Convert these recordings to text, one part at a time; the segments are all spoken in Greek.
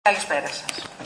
Καλησπέρα σας.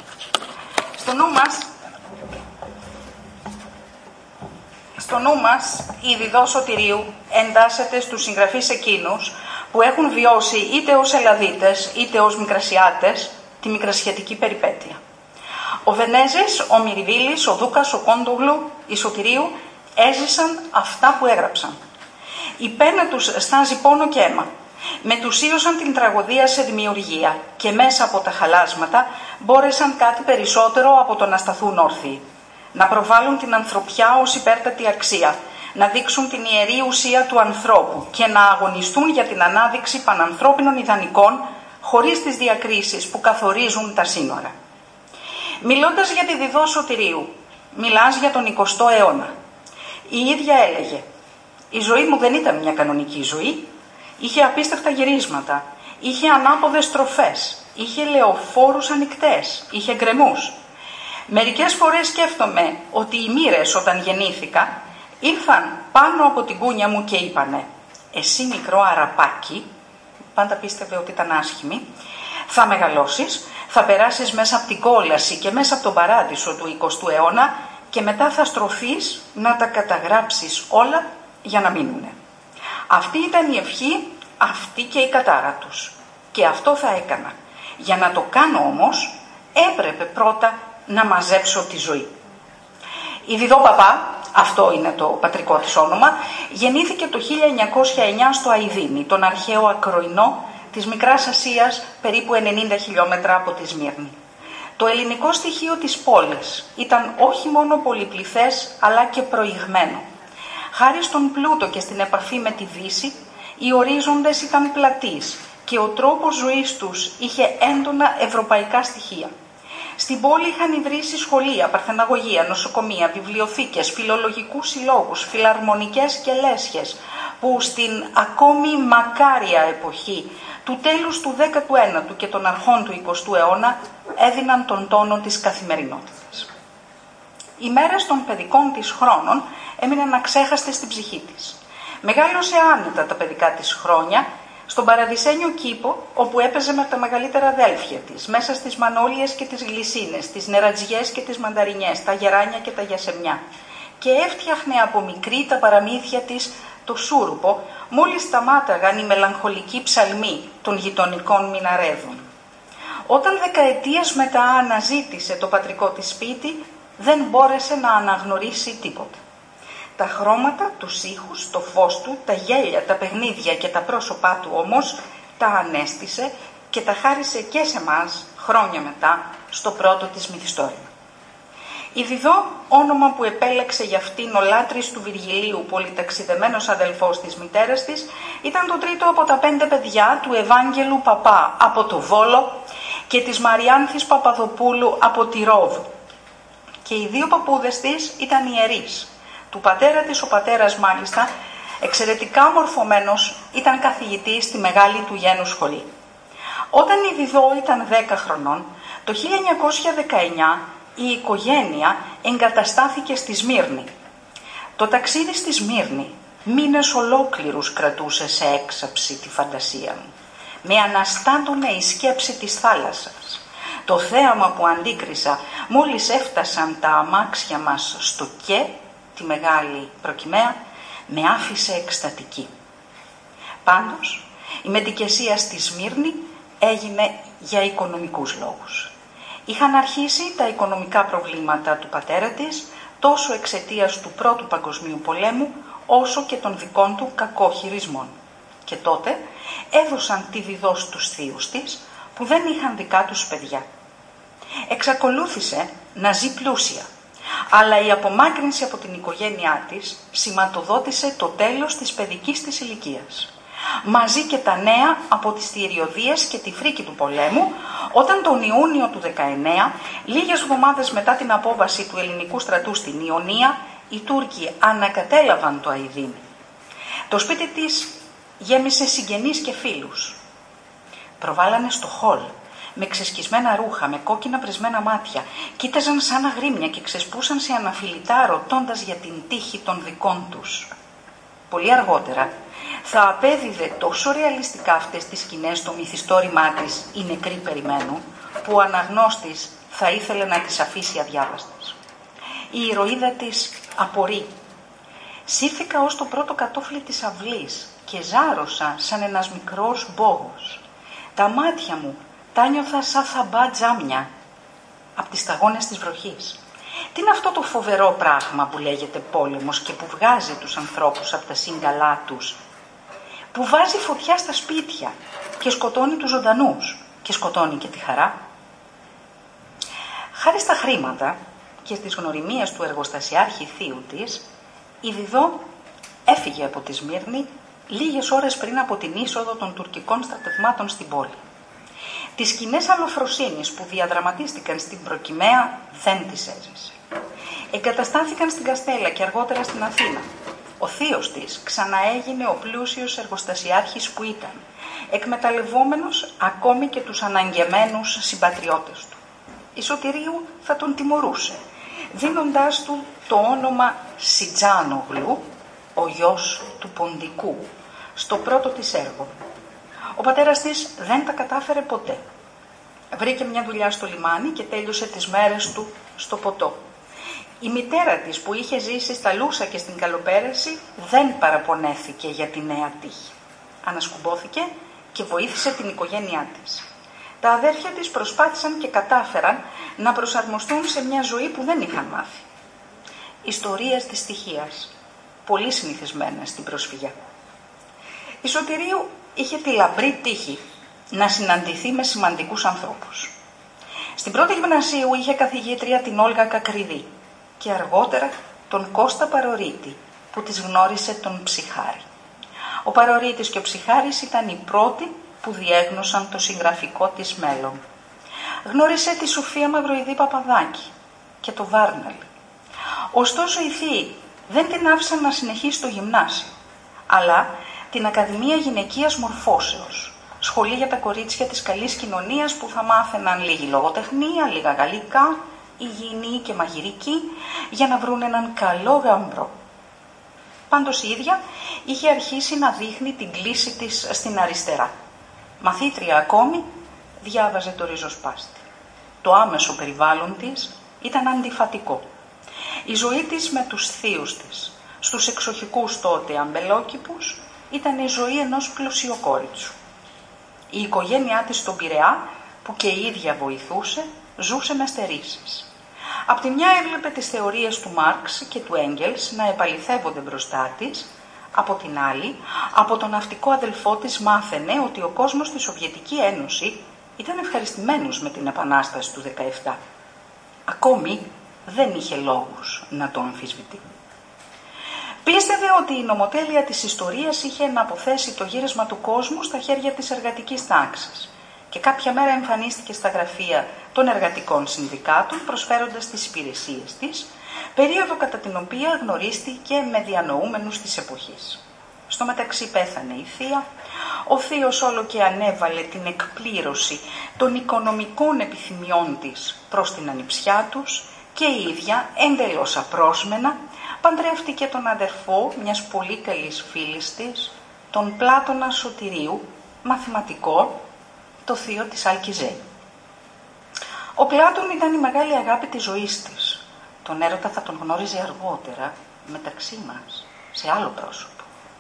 Στο νου μας η Διδό Σωτηρίου εντάσσεται στους συγγραφείς εκείνους που έχουν βιώσει είτε ως Ελλαδίτες είτε ως Μικρασιάτες τη μικρασιατική περιπέτεια. Ο Βενέζης, ο Μυριβίλης, ο Δούκας, ο Κόντογλου, η Σωτηρίου έζησαν αυτά που έγραψαν. Η πένα τους στάζει πόνο και αίμα. Μετουσίωσαν την τραγωδία σε δημιουργία και μέσα από τα χαλάσματα μπόρεσαν κάτι περισσότερο από το να σταθούν όρθιοι. Να προβάλλουν την ανθρωπιά ως υπέρτατη αξία, να δείξουν την ιερή ουσία του ανθρώπου και να αγωνιστούν για την ανάδειξη πανανθρώπινων ιδανικών χωρίς τις διακρίσεις που καθορίζουν τα σύνορα. Μιλώντας για τη Διδό Σωτηρίου, μιλάς για τον 20ο αιώνα. Η ίδια έλεγε «Η ζωή μου δεν ήταν μια κανονική ζωή. Είχε απίστευτα γυρίσματα, είχε ανάποδες στροφές, είχε λεωφόρους ανοιχτές, είχε γκρεμούς. Μερικές φορές σκέφτομαι ότι οι μοίρες όταν γεννήθηκα ήρθαν πάνω από την κούνια μου και είπανε «Εσύ μικρό αραπάκι», πάντα πίστευε ότι ήταν άσχημη, «θα μεγαλώσεις, θα περάσεις μέσα από την κόλαση και μέσα από τον παράδεισο του 20ου αιώνα και μετά θα στρωθείς να τα καταγράψεις όλα για να μείνουνε». Αυτή ήταν η ευχή, αυτή και η κατάρα τους. Και αυτό θα έκανα. Για να το κάνω όμως, έπρεπε πρώτα να μαζέψω τη ζωή. Η Διδό Παπά, αυτό είναι το πατρικό της όνομα, γεννήθηκε το 1909 στο Αηδίνη, τον αρχαίο Ακροϊνό της Μικράς Ασίας, περίπου 90 χιλιόμετρα από τη Σμύρνη. Το ελληνικό στοιχείο της πόλης ήταν όχι μόνο πολυπληθές, αλλά και προηγμένο. Χάρη στον πλούτο και στην επαφή με τη Δύση, οι ορίζοντες ήταν πλατείς και ο τρόπος ζωής τους είχε έντονα ευρωπαϊκά στοιχεία. Στην πόλη είχαν ιδρύσει σχολεία, παρθεναγωγεία, νοσοκομεία, βιβλιοθήκες, φιλολογικούς συλλόγους, φιλαρμονικές και λέσχες, που στην ακόμη μακάρια εποχή του τέλους του 19ου και των αρχών του 20ου αιώνα έδιναν τον τόνο της καθημερινότητας. Οι μέρες των παιδικών της χρόνων έμειναν αξέχαστες στην ψυχή της. Μεγάλωσε άνετα τα παιδικά της χρόνια στον παραδεισένιο κήπο όπου έπαιζε με τα μεγαλύτερα αδέλφια της, μέσα στις μανόλιες και τις γλυσίνες, τις νερατζιές και τις μανταρινιές, τα γεράνια και τα γιασεμιά. Και έφτιαχνε από μικρή τα παραμύθια της το σούρουπο, μόλις σταμάταγαν οι μελαγχολικοί ψαλμοί των γειτονικών μιναρέδων. Όταν δεκαετίες μετά αναζήτησε το πατρικό της σπίτι, δεν μπόρεσε να αναγνωρίσει τίποτα. Τα χρώματα, τους ήχους, το φως του, τα γέλια, τα παιχνίδια και τα πρόσωπά του όμως τα ανέστησε και τα χάρισε και σε μας χρόνια μετά στο πρώτο της μυθιστόρημα. Η Διδό, όνομα που επέλεξε για αυτήν ο λάτρης του Βυργιλίου, πολυταξιδεμένος αδελφός της μητέρας της, ήταν το τρίτο από τα 5 παιδιά του Ευάγγελου Παπά από το Βόλο και της Μαριάνθης Παπαδοπούλου από τη Ρόδου. Και οι 2 παππούδες της ήταν ιερείς. Του πατέρα της, ο πατέρας μάλιστα, εξαιρετικά μορφωμένος, ήταν καθηγητής στη μεγάλη του γένου σχολή. Όταν η Διδό ήταν 10 χρονών, το 1919 η οικογένεια εγκαταστάθηκε στη Σμύρνη. Το ταξίδι στη Σμύρνη μήνες ολόκληρους κρατούσε σε έξαψη τη φαντασία μου. Με αναστάτωνε η σκέψη της θάλασσας. Το θέαμα που αντίκρισα μόλις έφτασαν τα αμάξια μας στο ΚΕ, τη μεγάλη προκυμαία, με άφησε εκστατική. Πάντως, η μετικεσία στη Σμύρνη έγινε για οικονομικούς λόγους. Είχαν αρχίσει τα οικονομικά προβλήματα του πατέρα της, τόσο εξαιτίας του Πρώτου Παγκοσμίου Πολέμου, όσο και των δικών του κακόχειρισμών. Και τότε έδωσαν τη Διδό στους θείους της, που δεν είχαν δικά τους παιδιά. Εξακολούθησε να ζει πλούσια, αλλά η απομάκρυνση από την οικογένειά της σηματοδότησε το τέλος της παιδικής της ηλικίας. Μαζί και τα νέα από τις θηριωδίες και τη φρίκη του πολέμου, όταν τον Ιούνιο του 19, λίγες εβδομάδες μετά την απόβαση του ελληνικού στρατού στην Ιωνία, οι Τούρκοι ανακατέλαβαν το Αηδίνη. Το σπίτι της γέμισε συγγενείς και φίλους. Προβάλανε στο χολ, με ξεσκισμένα ρούχα, με κόκκινα πρισμένα μάτια, κοίταζαν σαν αγρίμια και ξεσπούσαν σε αναφιλητά ρωτώντας για την τύχη των δικών τους. Πολύ αργότερα θα απέδιδε τόσο ρεαλιστικά αυτές τις σκηνές στο μυθιστόρημά της «Οι νεκροί περιμένουν», που ο αναγνώστης θα ήθελε να τις αφήσει αδιάβαστες. Η ηρωίδα της απορεί. Σύρθηκα ως το πρώτο κατόφλι της αυλής και ζάρωσα σαν ένας μικρός μπόγος. Τα μάτια μου τα νιώθα σαν θαμπά τζάμια από τις σταγόνες της βροχής. Τι είναι αυτό το φοβερό πράγμα που λέγεται πόλεμος και που βγάζει τους ανθρώπους από τα σύγκαλά τους, που βάζει φωτιά στα σπίτια και σκοτώνει τους ζωντανούς και σκοτώνει και τη χαρά? Χάρη στα χρήματα και στις γνωριμίες του εργοστασιάρχη θείου της, η Διδώ έφυγε από τη Σμύρνη λίγες ώρες πριν από την είσοδο των τουρκικών στρατευμάτων στην πόλη. Τις σκηνές αλλοφροσύνης που διαδραματίστηκαν στην Προκυμαία δεν τις έζησε. Εγκαταστάθηκαν στην Καστέλα και αργότερα στην Αθήνα. Ο θείος της ξαναέγινε ο πλούσιος εργοστασιάρχης που ήταν, εκμεταλλευόμενος ακόμη και τους αναγκεμένους συμπατριώτες του. Η Σωτηρίου θα τον τιμωρούσε, δίνοντάς του το όνομα Σιτζάνογλου, ο γιος του Ποντικού, στο πρώτο της έργο. Ο πατέρας της δεν τα κατάφερε ποτέ. Βρήκε μια δουλειά στο λιμάνι και τέλειωσε τις μέρες του στο ποτό. Η μητέρα της που είχε ζήσει στα Λούσα και στην Καλοπέρεση δεν παραπονέθηκε για τη νέα τύχη. Ανασκουμπόθηκε και βοήθησε την οικογένειά της. Τα αδέρφια της προσπάθησαν και κατάφεραν να προσαρμοστούν σε μια ζωή που δεν είχαν μάθει. Ιστορίες της στοιχείας, πολύ συνηθισμένες στην προσφυγιά. Η Σωτηρίου είχε τη λαμπρή τύχη να συναντηθεί με σημαντικούς ανθρώπους. Στην πρώτη γυμνασίου είχε καθηγήτρια την Όλγα Κακριδή και αργότερα τον Κώστα Παρορίτη που της γνώρισε τον Ψυχάρη. Ο Παρορίτης και ο Ψυχάρης ήταν οι πρώτοι που διέγνωσαν το συγγραφικό της μέλλον. Γνώρισε τη Σοφία Μαυροειδή Παπαδάκη και το Βάρναλ. Ωστόσο οι θείοι δεν την άφησαν να συνεχίσει το γυμνάσιο, αλλά την Ακαδημία Γυναικείας Μορφώσεως, σχολή για τα κορίτσια της καλής κοινωνίας που θα μάθαιναν λίγη λογοτεχνία, λίγα γαλλικά, υγιεινή και μαγειρική, για να βρουν έναν καλό γαμπρό. Πάντως η ίδια είχε αρχίσει να δείχνει την κλίση της στην αριστερά. Μαθήτρια ακόμη, διάβαζε το ριζοσπάστη. Το άμεσο περιβάλλον της ήταν αντιφατικό. Η ζωή της με τους θείους της, στους εξοχικούς τότε αμπελόκηπους, ήταν η ζωή ενός πλουσιοκόριτσου. Η οικογένειά της στον Πειραιά, που και η ίδια βοηθούσε, ζούσε με στερήσεις. Απ' τη μια έβλεπε τις θεωρίες του Μάρξ και του Έγγελς να επαληθεύονται μπροστά της, από την άλλη, από τον ναυτικό αδελφό της μάθαινε ότι ο κόσμος στη Σοβιετική Ένωση ήταν ευχαριστημένος με την Επανάσταση του 17. Ακόμη δεν είχε λόγους να το αμφισβητεί. Πίστευε ότι η νομοτέλεια της ιστορίας είχε να αποθέσει το γύρισμα του κόσμου στα χέρια της εργατικής τάξης και κάποια μέρα εμφανίστηκε στα γραφεία των εργατικών συνδικάτων προσφέροντας τις υπηρεσίες της, περίοδο κατά την οποία γνωρίστηκε με διανοούμενους της εποχής. Στο μεταξύ πέθανε η θεία, ο θείος όλο και ανέβαλε την εκπλήρωση των οικονομικών επιθυμιών της προς την ανιψιά τους και η ίδια εντελώς απρόσμενα παντρεύτηκε τον αδερφό μιας πολύ καλής φίλης της, τον Πλάτωνα Σωτηρίου, μαθηματικό, το θείο της Αλκιζέ. Ο Πλάτων ήταν η μεγάλη αγάπη της ζωής της. Τον έρωτα θα τον γνώριζε αργότερα, μεταξύ μας, σε άλλο πρόσωπο.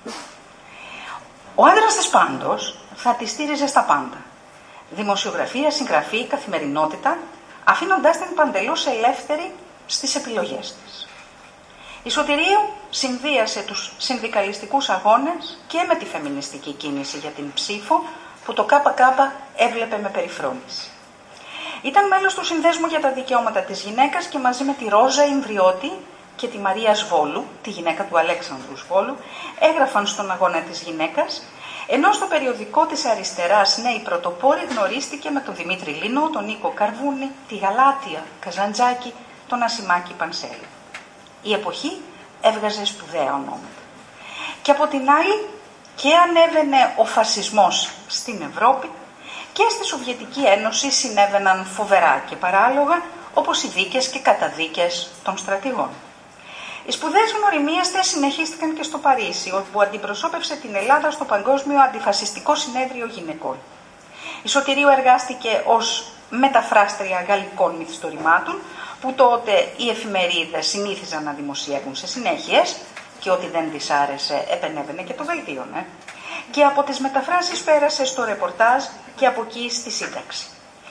Ο άντρας της πάντως θα τη στήριζε στα πάντα. Δημοσιογραφία, συγγραφή, καθημερινότητα, αφήνοντάς την παντελώς ελεύθερη στις επιλογές της. Η Σωτηρίου συνδύασε τους συνδικαλιστικούς αγώνες και με τη φεμινιστική κίνηση για την ψήφο που το ΚΚ έβλεπε με περιφρόνηση. Ήταν μέλος του Συνδέσμου για τα Δικαιώματα της Γυναίκας και μαζί με τη Ρόζα Ιμβριώτη και τη Μαρία Σβόλου, τη γυναίκα του Αλέξανδρου Σβόλου, έγραφαν στον αγώνα της γυναίκας, ενώ στο περιοδικό της Αριστεράς Νέοι Πρωτοπόροι γνωρίστηκε με τον Δημήτρη Λίνο, τον Νίκο Καρβούνη, τη Γαλάτια Καζαντζάκη, τον Ασημάκη Πανσέλη. Η εποχή έβγαζε σπουδαία ονόματα. Και από την άλλη και ανέβαινε ο φασισμός στην Ευρώπη και στη Σοβιετική Ένωση συνέβαιναν φοβερά και παράλογα, όπως οι δίκες και καταδίκες των στρατηγών. Οι σπουδαίες γνωριμίες της συνεχίστηκαν και στο Παρίσι, όπου αντιπροσώπευσε την Ελλάδα στο Παγκόσμιο Αντιφασιστικό Συνέδριο Γυναικών. Η Σωτηρίου εργάστηκε ως μεταφράστρια γαλλικών μυθιστορημάτων, που τότε οι εφημερίδες συνήθιζαν να δημοσιεύουν σε συνέχειες και ό,τι δεν της άρεσε επενέβαινε και το βελτίωνε. Και από τις μεταφράσεις πέρασε στο ρεπορτάζ και από εκεί στη σύνταξη.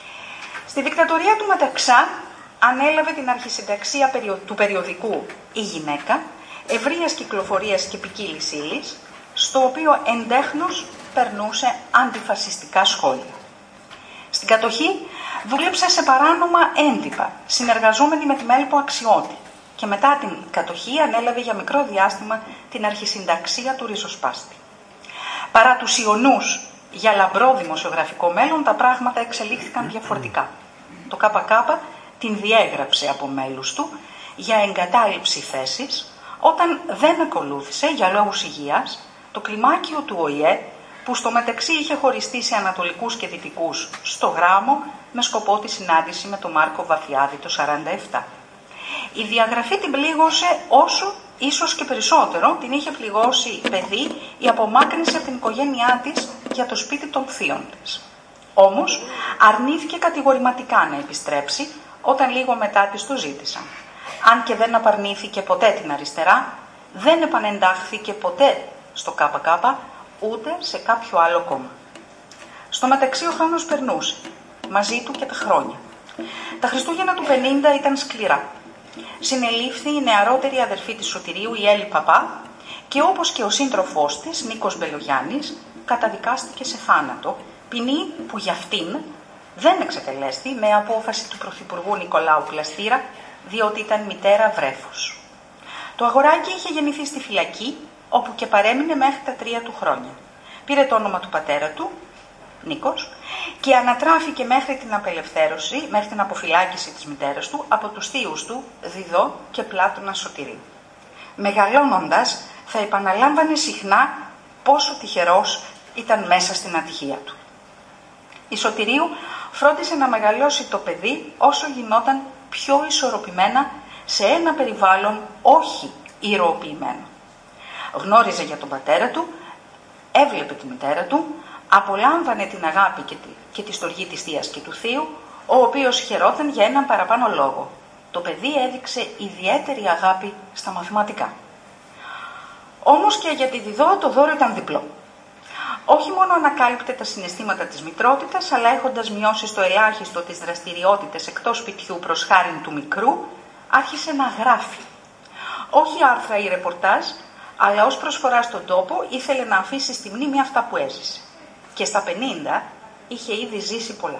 Στη δικτατορία του Μεταξά ανέλαβε την αρχισυνταξία του περιοδικού «Η Γυναίκα», ευρείας κυκλοφορίας και ποικίλης ύλης, στο οποίο εντέχνως περνούσε αντιφασιστικά σχόλια. Στην κατοχή δούλεψε σε παράνομα έντυπα, συνεργαζόμενη με τη Μέλπο Αξιώτη, και μετά την κατοχή ανέλαβε για μικρό διάστημα την αρχισυνταξία του ριζοσπάστη. Παρά τους ιονούς για λαμπρό δημοσιογραφικό μέλλον, τα πράγματα εξελίχθηκαν διαφορετικά. Το ΚΚ την διέγραψε από μέλους του για εγκατάλειψη θέσης, όταν δεν ακολούθησε για λόγους υγείας το κλιμάκιο του ΟΗΕ, που στο μεταξύ είχε χωριστεί σε ανατολικούς και δυτικούς στο γράμμο με σκοπό τη συνάντηση με τον Μάρκο Βαθιάδη το 1947. Η διαγραφή την πλήγωσε όσο, ίσως και περισσότερο, την είχε πληγώσει παιδί η απομάκρυνση από την οικογένειά της για το σπίτι των θείων της. Όμως αρνήθηκε κατηγορηματικά να επιστρέψει όταν λίγο μετά της το ζήτησαν. Αν και δεν απαρνήθηκε ποτέ την αριστερά, δεν επανεντάχθηκε ποτέ στο ΚΚ, ούτε σε κάποιο άλλο κόμμα. Στο μεταξύ ο χρόνος περνούσε, μαζί του και τα χρόνια. Τα Χριστούγεννα του 50 ήταν σκληρά. Συνελήφθη η νεαρότερη αδερφή της Σωτηρίου, η Έλλη Παπά, και όπως και ο σύντροφός της, Νίκος Μπελογιάννης, καταδικάστηκε σε θάνατο, ποινή που για αυτήν δεν εξετελέστη με απόφαση του Πρωθυπουργού Νικολάου Πλαστήρα, διότι ήταν μητέρα βρέφους. Το αγοράκι είχε γεννηθεί στη φυλακή, όπου και παρέμεινε μέχρι τα 3 του χρόνια. Πήρε το όνομα του πατέρα του, Νίκος, και ανατράφηκε μέχρι την απελευθέρωση, μέχρι την αποφυλάκηση της μητέρας του, από τους θείους του, Διδό και Πλάτωνα Σωτηρίου. Μεγαλώνοντας, θα επαναλάμβανε συχνά πόσο τυχερός ήταν μέσα στην ατυχία του. Η Σωτηρίου φρόντισε να μεγαλώσει το παιδί όσο γινόταν πιο ισορροπημένα σε ένα περιβάλλον όχι ηρωοποιημένο. Γνώριζε για τον πατέρα του, έβλεπε τη μητέρα του, απολάμβανε την αγάπη και τη στοργή της θείας και του θείου, ο οποίος χαιρόταν για έναν παραπάνω λόγο. Το παιδί έδειξε ιδιαίτερη αγάπη στα μαθηματικά. Όμως και για τη Διδό το δώρο ήταν διπλό. Όχι μόνο ανακάλυπτε τα συναισθήματα της μητρότητας, αλλά έχοντας μειώσει στο ελάχιστο τις δραστηριότητες εκτός σπιτιού προς χάριν του μικρού, άρχισε να γράφει. Όχι άρθρα ή ρεπορτάζ, αλλά ως προσφορά στον τόπο ήθελε να αφήσει στη μνήμη αυτά που έζησε. Και στα 50 είχε ήδη ζήσει πολλά.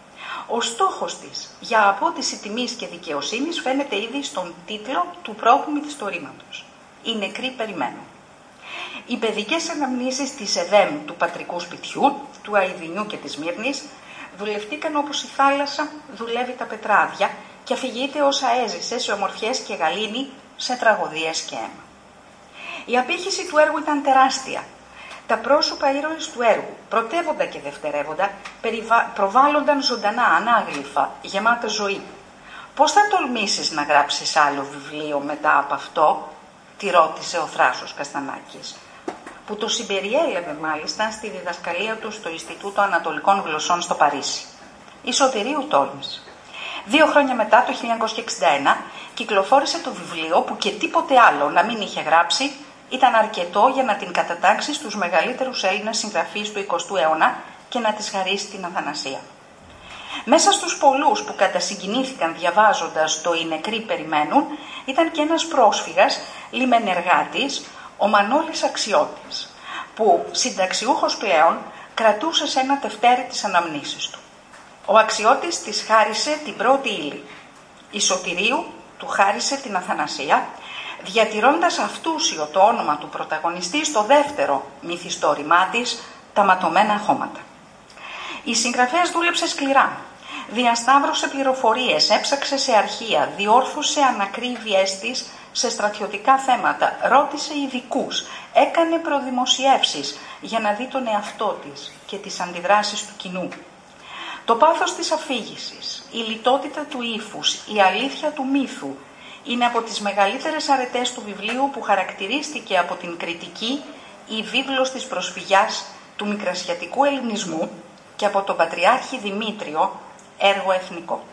Ο στόχος της για απότιση τιμής και δικαιοσύνης φαίνεται ήδη στον τίτλο του πρώτου μυθιστορήματος. «Οι νεκροί περιμένουν». Οι παιδικές αναμνήσεις της ΕΔΕΜ του πατρικού σπιτιού, του Αηδινιού και της Μύρνης, δουλευτήκαν όπως η θάλασσα δουλεύει τα πετράδια και αφηγείται όσα έζησε σε ομορφιές και γαλήνη, σε τραγωδίες και αίμα. Η απήχηση του έργου ήταν τεράστια. Τα πρόσωπα ήρωες του έργου, πρωτεύοντα και δευτερεύοντα, προβάλλονταν ζωντανά, ανάγλυφα, γεμάτα ζωή. «Πώς θα τολμήσεις να γράψεις άλλο βιβλίο μετά από αυτό?» τη ρώτησε ο Θράσος Καστανάκης, που το συμπεριέλαβε μάλιστα στη διδασκαλία του στο Ινστιτούτο Ανατολικών Γλωσσών στο Παρίσι. Η Σωτηρίου τόλμησε. 2 χρόνια μετά, το 1961, κυκλοφόρησε το βιβλίο που και τίποτε άλλο να μην είχε γράψει ήταν αρκετό για να την κατατάξει στους μεγαλύτερους Έλληνας συγγραφείς του 20ου αιώνα και να της χαρίσει την αθανασία. Μέσα στους πολλούς που κατασυγκινήθηκαν διαβάζοντας το «Οι νεκροί περιμένουν» ήταν και ένας πρόσφυγας, λιμενεργάτης, ο Μανώλης Αξιώτης, που συνταξιούχος πλέον κρατούσε σε ένα τευτέρι τις αναμνήσεις του. Ο Αξιώτης της χάρισε την πρώτη ύλη. Η Σωτηρίου του χάρισε την αθανασία, διατηρώντας αυτούσιο το όνομα του πρωταγωνιστή στο δεύτερο μυθιστόρημά της, «Τα ματωμένα χώματα». Η συγγραφέας δούλεψε σκληρά. Διασταύρωσε πληροφορίες, έψαξε σε αρχεία, διόρθωσε ανακρίβειές της σε στρατιωτικά θέματα, ρώτησε ειδικούς, έκανε προδημοσιεύσεις για να δει τον εαυτό της και τις αντιδράσεις του κοινού. Το πάθος της αφήγησης, η λιτότητα του ύφους, η αλήθεια του μύθου είναι από τις μεγαλύτερες αρετές του βιβλίου που χαρακτηρίστηκε από την κριτική η βίβλος της προσφυγιάς του μικρασιατικού ελληνισμού και από τον Πατριάρχη Δημήτριο έργο εθνικό.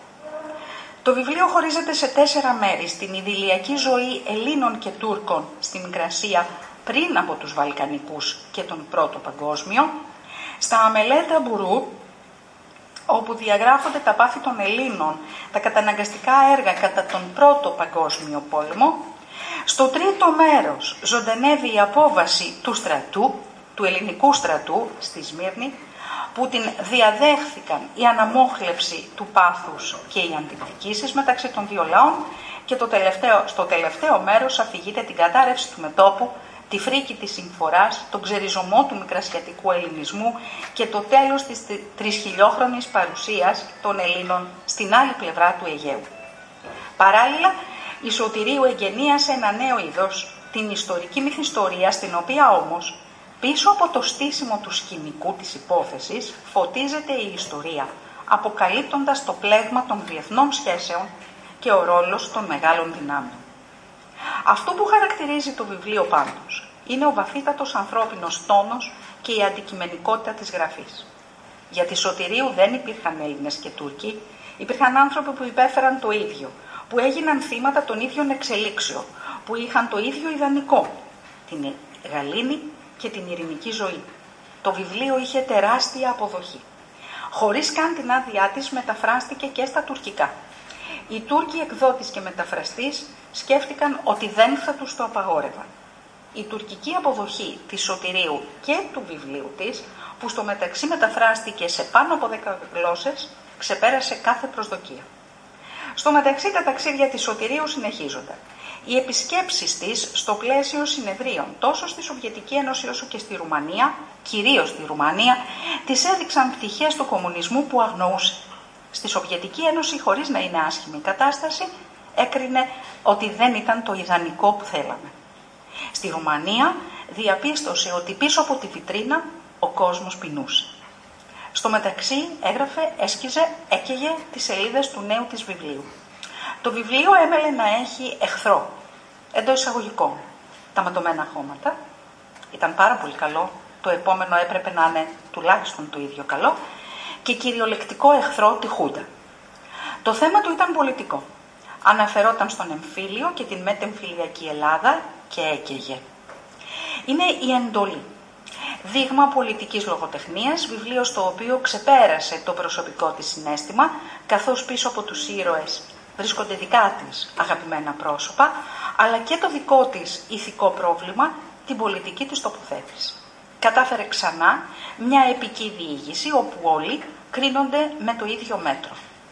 Το βιβλίο χωρίζεται σε 4 μέρη: στην ιδηλιακή ζωή Ελλήνων και Τούρκων στη Μικρασία πριν από τους Βαλκανικούς και τον Πρώτο Παγκόσμιο, στα Αμελέτα Μπουρού, όπου διαγράφονται τα πάθη των Ελλήνων, τα καταναγκαστικά έργα κατά τον Πρώτο Παγκόσμιο Πόλεμο. Στο τρίτο μέρος ζωντανεύει η απόβαση του στρατού, του ελληνικού στρατού στη Σμύρνη, που την διαδέχθηκαν η αναμόχλευση του πάθους και οι αντιπτικήσεις μεταξύ των δύο λαών, και στο τελευταίο μέρος αφηγείται την κατάρρευση του μετώπου, τη φρίκη της συμφοράς, τον ξεριζωμό του μικρασιατικού ελληνισμού και το τέλος της τρισχιλιόχρονης παρουσίας των Ελλήνων στην άλλη πλευρά του Αιγαίου. Παράλληλα, η Σωτηρίου εγγενίασε ένα νέο είδος, την ιστορική μυθιστορία, στην οποία όμως πίσω από το στήσιμο του σκηνικού της υπόθεσης φωτίζεται η ιστορία, αποκαλύπτοντας το πλέγμα των διεθνών σχέσεων και ο ρόλος των μεγάλων δυνάμεων. Αυτό που χαρακτηρίζει το βιβλίο πάντως είναι ο βαθύτατος ανθρώπινος τόνος και η αντικειμενικότητα της γραφής. Για τη Σωτηρίου δεν υπήρχαν Έλληνες και Τούρκοι, υπήρχαν άνθρωποι που υπέφεραν το ίδιο, που έγιναν θύματα των ίδιων εξελίξεων, που είχαν το ίδιο ιδανικό, την γαλήνη και την ειρηνική ζωή. Το βιβλίο είχε τεράστια αποδοχή. Χωρίς καν την άδειά της μεταφράστηκε και στα τουρκικά. Οι Τούρκοι εκδότης και μεταφραστής σκέφτηκαν ότι δεν θα τους το απαγόρευαν. Η τουρκική αποδοχή της Σωτηρίου και του βιβλίου της, που στο μεταξύ μεταφράστηκε σε πάνω από 10 γλώσσες, ξεπέρασε κάθε προσδοκία. Στο μεταξύ τα ταξίδια της Σωτηρίου συνεχίζονταν. Οι επισκέψεις της στο πλαίσιο συνεδρίων τόσο στη Σοβιετική Ένωση όσο και στη Ρουμανία, κυρίως στη Ρουμανία, της έδειξαν πτυχές του κομμουνισμού που αγνοούσε. Στη Σοβιετική Ένωση, χωρίς να είναι άσχημη η κατάσταση, έκρινε ότι δεν ήταν το ιδανικό που θέλαμε. Στη Ρουμανία διαπίστωσε ότι πίσω από τη βιτρίνα ο κόσμος πεινούσε. Στο μεταξύ έγραφε, έσκιζε, έκαιγε τις σελίδες του νέου της βιβλίου. Το βιβλίο έμελε να έχει εχθρό, εντός εισαγωγικών, τα ματωμένα χώματα. Ήταν πάρα πολύ καλό, το επόμενο έπρεπε να είναι τουλάχιστον το ίδιο καλό, και κυριολεκτικό εχθρό, τη Χούντα. Το θέμα του ήταν πολιτικό. Αναφερόταν στον εμφύλιο και την μετεμφυλιακή Ελλάδα και έκαιγε. Είναι η εντολή. Δείγμα πολιτικής λογοτεχνίας, βιβλίο στο οποίο ξεπέρασε το προσωπικό της συναίσθημα, καθώς πίσω από τους ήρωες βρίσκονται δικά της αγαπημένα πρόσωπα, αλλά και το δικό της ηθικό πρόβλημα, την πολιτική της τοποθέτηση. Κατάφερε ξανά μια επική διήγηση όπου όλοι κρίνονται με το ίδιο μέτρο.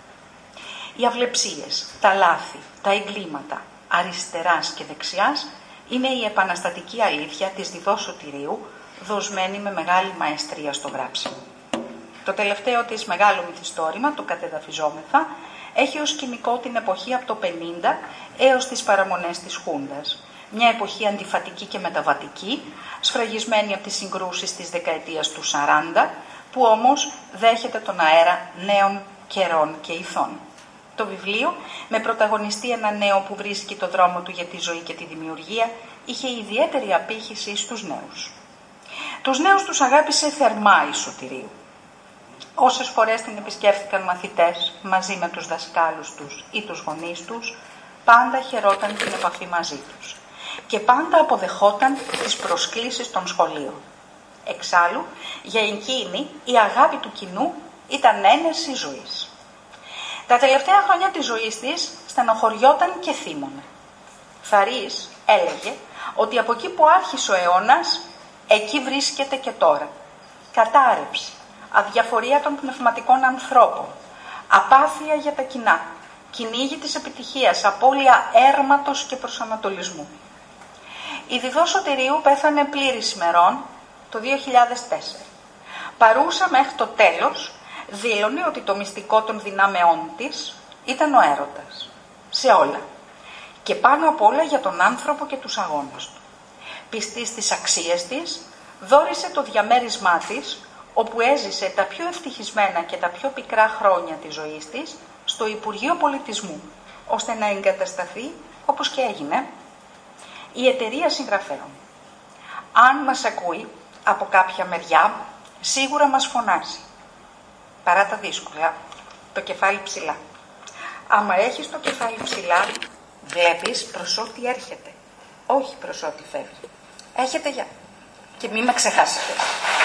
Οι αυλεψίες, τα λάθη, τα εγκλήματα αριστεράς και δεξιάς είναι η επαναστατική αλήθεια της Διδός Σωτηρίου, δοσμένη με μεγάλη μαεστρία στο γράψιμο. Το τελευταίο της μεγάλο μυθιστόρημα, το «Κατεδαφιζόμεθα», έχει ως σκηνικό την εποχή από το 50 έως τις παραμονές της Χούντας. Μια εποχή αντιφατική και μεταβατική, σφραγισμένη από τις συγκρούσεις της δεκαετίας του 40, που όμως δέχεται τον αέρα νέων καιρών και ηθών. Το βιβλίο, με πρωταγωνιστή ένα νέο που βρίσκει το δρόμο του για τη ζωή και τη δημιουργία, είχε ιδιαίτερη απήχηση στους νέους. Τους νέους τους αγάπησε θερμά η Σωτηρίου. Όσες φορές την επισκέφθηκαν μαθητές μαζί με τους δασκάλους τους ή τους γονείς τους, πάντα χαιρόταν την επαφή μαζί τους και πάντα αποδεχόταν τις προσκλήσεις των σχολείων. Εξάλλου, για εκείνη η αγάπη του κοινού ήταν ένεση ζωής. Τα τελευταία χρόνια της ζωής της στενοχωριόταν και θύμωνε. Θαρής έλεγε ότι από εκεί που άρχισε ο αιώνας, εκεί βρίσκεται και τώρα. Κατάρρευση, αδιαφορία των πνευματικών ανθρώπων, απάθεια για τα κοινά, κυνήγι της επιτυχίας, απώλεια έρματος και προσανατολισμού. Η Διδός Σωτηρίου πέθανε πλήρης ημερών το 2004. Παρούσα μέχρι το τέλος, δήλωνε ότι το μυστικό των δυνάμεών της ήταν ο έρωτας. Σε όλα. Και πάνω απ' όλα για τον άνθρωπο και τους αγώνες του. Πιστή στις αξίες της, δώρισε το διαμέρισμά της, όπου έζησε τα πιο ευτυχισμένα και τα πιο πικρά χρόνια της ζωής της, στο Υπουργείο Πολιτισμού, ώστε να εγκατασταθεί, όπως και έγινε, η Εταιρεία Συγγραφέων. Αν μας ακούει από κάποια μεριά, σίγουρα μας φωνάζει. Παρά τα δύσκολα, το κεφάλι ψηλά. Άμα έχεις το κεφάλι ψηλά, βλέπεις προς ό,τι έρχεται, όχι προς ό,τι φεύγει. Έχετε γεια και μη με ξεχάσετε.